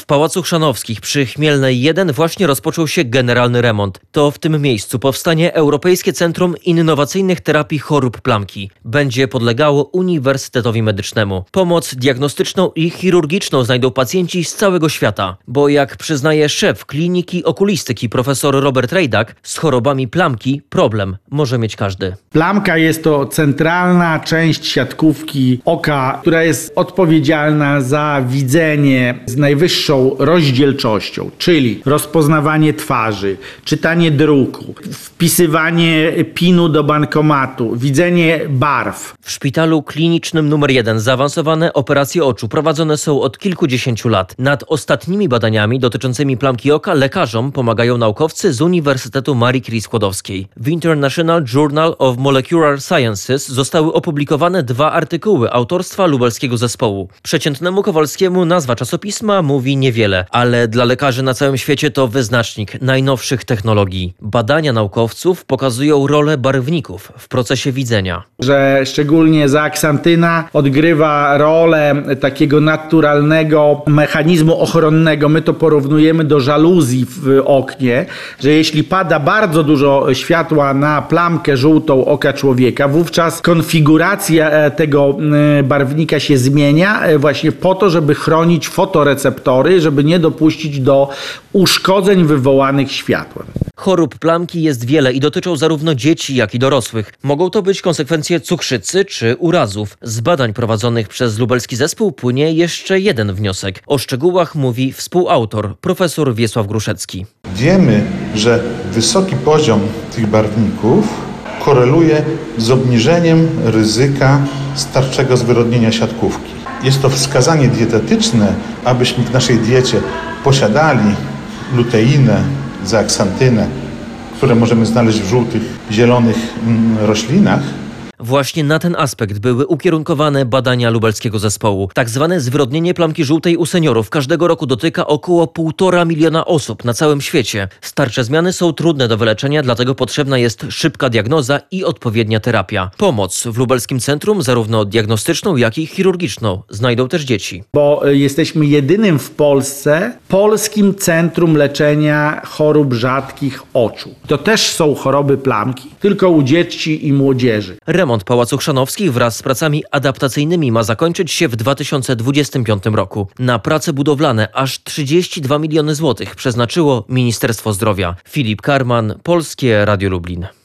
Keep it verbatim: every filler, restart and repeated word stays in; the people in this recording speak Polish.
Pałacu Chrzanowskich przy Chmielnej jeden właśnie rozpoczął się generalny remont. To w tym miejscu powstanie Europejskie Centrum Innowacyjnych Terapii Chorób Plamki. Będzie podlegało Uniwersytetowi Medycznemu. Pomoc diagnostyczną i chirurgiczną znajdą pacjenci z całego świata. Bo jak przyznaje szef Kliniki Okulistyki profesor Robert Rejdak, z chorobami plamki problem może mieć każdy. Plamka jest to centralna część siatkówki oka, która jest odpowiedzialna za widzenie z najwyższą rozdzielczością, czyli rozpoznawanie twarzy, czytanie druku, wpisywanie pinu do bankomatu, widzenie barw. W szpitalu klinicznym numer jeden zaawansowane operacje oczu prowadzone są od kilkudziesięciu lat. Nad ostatnimi badaniami dotyczącymi plamki oka lekarzom pomagają naukowcy z Uniwersytetu Marii Curie Skłodowskiej. W International Journal of Molecular Sciences zostały opublikowane dwa artykuły autorstwa lubelskiego zespołu. Przeciętnemu Kowalskiemu nazwa czasopisma mówi niewiele, ale dla lekarzy na całym świecie to wyznacznik najnowszych technologii. Badania naukowców pokazują rolę barwników w procesie widzenia. Że szczególnie zeaksantyna odgrywa rolę takiego naturalnego mechanizmu ochronnego. My to porównujemy do żaluzji w oknie, że jeśli pada bardzo dużo światła na plamkę żółtą oka człowieka, wówczas konfiguracja tego barwnika się zmienia właśnie po to, żeby chronić fotoreceptory, żeby nie dopuścić do uszkodzeń wywołanych światłem. Chorób plamki jest wiele i dotyczą zarówno dzieci, jak i dorosłych. Mogą to być konsekwencje cukrzycy czy urazów. Z badań prowadzonych przez lubelski zespół płynie jeszcze jeden wniosek. O szczegółach mówi współautor, profesor Wiesław Gruszecki. Wiemy, że wysoki poziom tych barwników koreluje z obniżeniem ryzyka starczego zwyrodnienia siatkówki. Jest to wskazanie dietetyczne, abyśmy w naszej diecie posiadali luteinę, zeaksantynę, które możemy znaleźć w żółtych, zielonych roślinach. Właśnie na ten aspekt były ukierunkowane badania lubelskiego zespołu. Tak zwane zwyrodnienie plamki żółtej u seniorów każdego roku dotyka około półtora miliona osób na całym świecie. Starcze zmiany są trudne do wyleczenia, dlatego potrzebna jest szybka diagnoza i odpowiednia terapia. Pomoc w lubelskim centrum, zarówno diagnostyczną, jak i chirurgiczną, znajdą też dzieci. Bo jesteśmy jedynym w Polsce polskim centrum leczenia chorób rzadkich oczu. To też są choroby plamki, tylko u dzieci i młodzieży. Remont Pałacu Chrzanowskich wraz z pracami adaptacyjnymi ma zakończyć się w dwa tysiące dwudziestym piątym roku. Na prace budowlane aż trzydzieści dwa miliony złotych przeznaczyło Ministerstwo Zdrowia. Filip Karman, Polskie Radio Lublin.